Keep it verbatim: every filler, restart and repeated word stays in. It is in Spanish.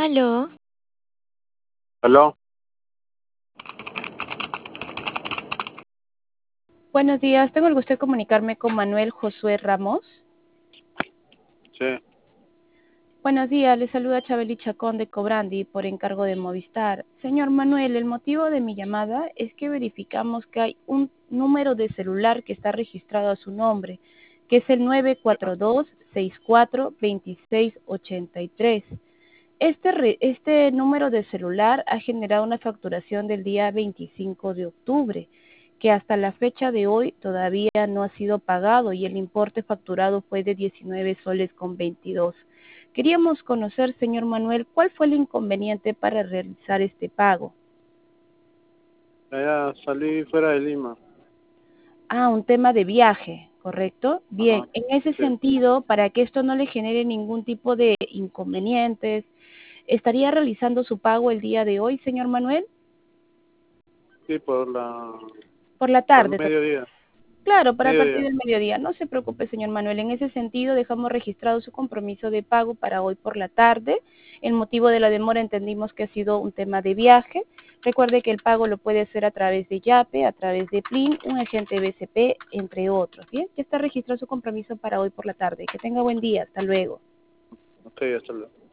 Aló, ¿Aló? Buenos días, tengo el gusto de comunicarme con Manuel Josué Ramos. Sí. Buenos días, le saluda Chabeli Chacón de Cobrandi por encargo de Movistar. Señor Manuel, el motivo de mi llamada es que verificamos que hay un número de celular que está registrado a su nombre, que es el nueve cuatro dos, seis cuatro, dos seis ocho tres. Este, re- este número de celular ha generado una facturación del día veinticinco de octubre, que hasta la fecha de hoy todavía no ha sido pagado y el importe facturado fue de diecinueve soles con veintidós. Queríamos conocer, señor Manuel, cuál fue el inconveniente para realizar este pago. Ya salí fuera de Lima. Ah, un tema de viaje, ¿correcto? Bien, Ajá. en ese Sí. sentido, para que esto no le genere ningún tipo de inconvenientes, ¿estaría realizando su pago el día de hoy, señor Manuel? Sí, por la... Por la por el tarde. mediodía. Claro, para partir Mediodía. del mediodía. No se preocupe, señor Manuel. En ese sentido, dejamos registrado su compromiso de pago para hoy por la tarde. El motivo de la demora entendimos que ha sido un tema de viaje. Recuerde que el pago lo puede hacer a través de Yape, a través de Plin, un agente B C P, entre otros. Bien, ya está registrado su compromiso para hoy por la tarde. Que tenga buen día. Hasta luego. Ok, hasta luego.